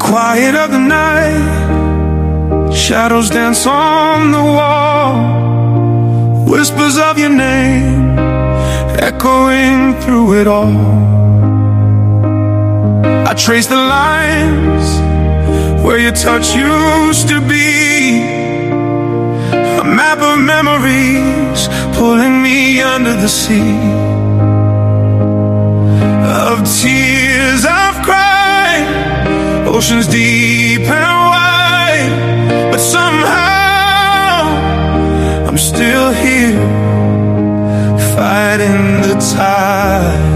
quiet of the night, shadows dance on the wall, whispers of your name echoing through it all. I trace the lines where your touch used to be, a map of memories pulling me under the sea, of tears I've cried, oceans deep and wide, but somehow I'm still here, fighting the tide.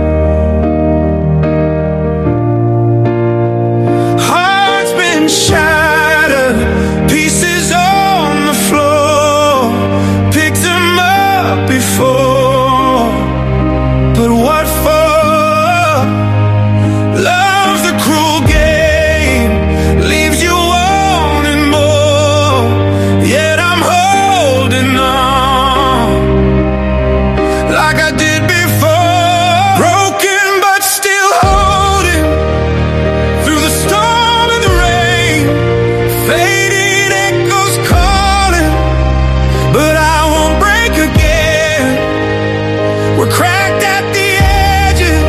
Hearts been shattered, pieces on the floor, picked them up before, but what for? Love's the cruel game, leaves you wanting more, yet I'm holding on like I did before. Broken but still holding through the storm and the rain, fading echoes calling, but I won't break again. We're cracked at the edges,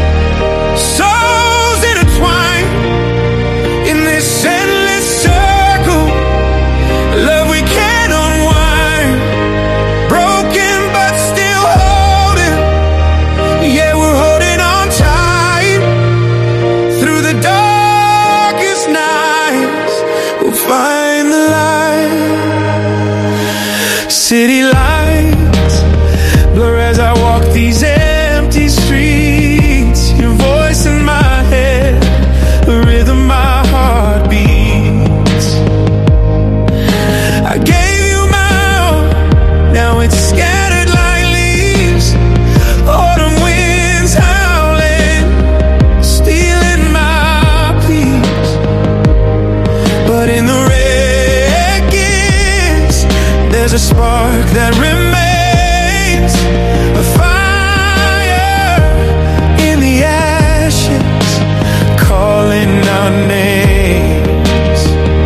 souls intertwined in this endless circle, love we can't unwind. Broken but still holding, yeah, we're holding on tight. Through the darkest nights, we'll find the light. City lights blur as I walk these empty streets, your voice in my head, the rhythm my heart beats. I gave you my all, now it's scattered like leaves, autumn winds howling, stealing my peace. But in the wreckage, there's a spark that remains, a fire in the ashes, calling our names.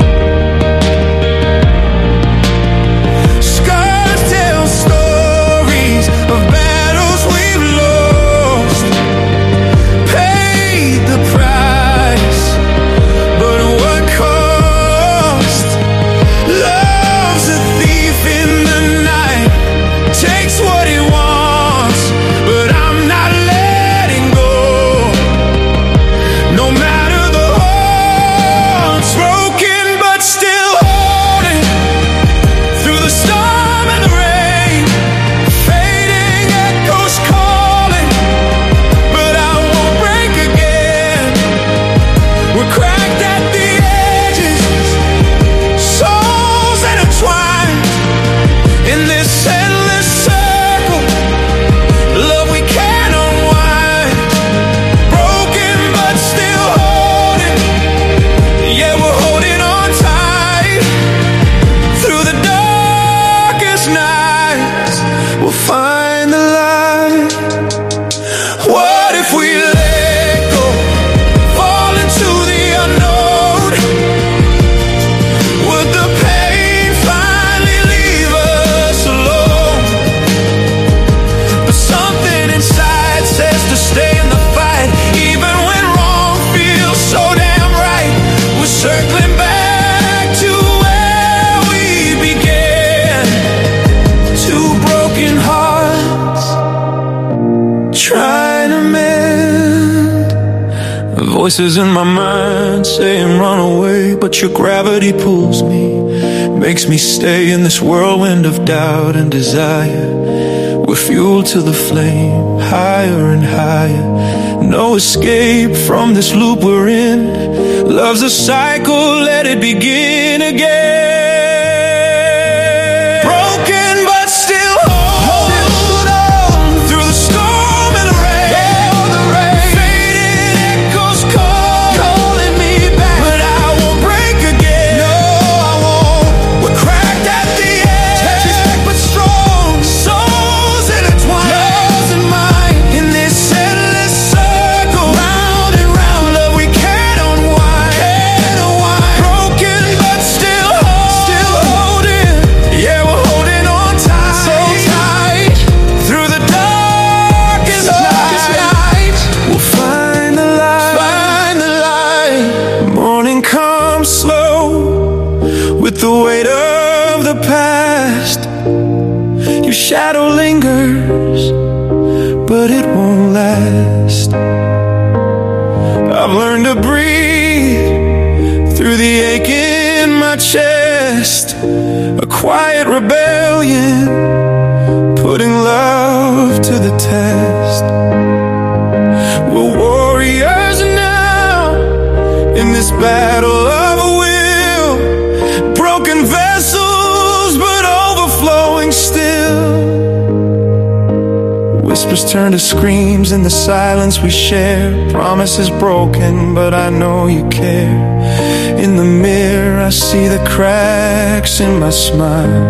Scars tell stories of battles we've lost, paid the price, but what cost? Love's a thief in the night, takes what it wants, but I'm not letting go, no matter the odds. Broken but still holding through the storm and the rain, fading echoes calling, but I won't break again. We're cracked at the edges, souls intertwined in this endless circle, love we can't unwind. Broken but still holding, yeah, we're holding on tight. Through the darkest nights, we'll find the light. What if we let go, fall into the unknown? Would the pain finally leave us alone? But something inside says to stay in the fight, even when wrong feels so damn right. We're circling back to where we began, two broken hearts trying to mend. Voices in my mind saying run away, but your gravity pulls me, makes me stay in this whirlwind of doubt and desire. We're fuel to the flame, higher and higher, no escape from this loop we're in. Love's a cycle, let it begin again. Broken but still hold on through the storm and the rain, fading echoes calling me back, but I won't break again. No, I won't. We're cracked at the edge, but strong, souls intertwined, love's in mine in this endless circle, round and round, love we can't unwind. the weight of the past. Your shadow lingers, but it won't last. I've learned to breathe through the ache in my chest, a quiet rebellion, putting love to the test. We're warriors now in this battle of will, broken vessels but overflowing still. Whispers turn to screams in the silence we share. Promises broken, but I know you care. In the mirror I see the cracks in my smile,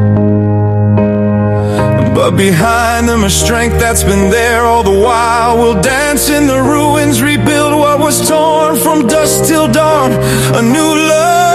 but behind them a strength that's been there all the while. We'll dance in the ruins, rebuild what was torn from dusk till dawn. A new love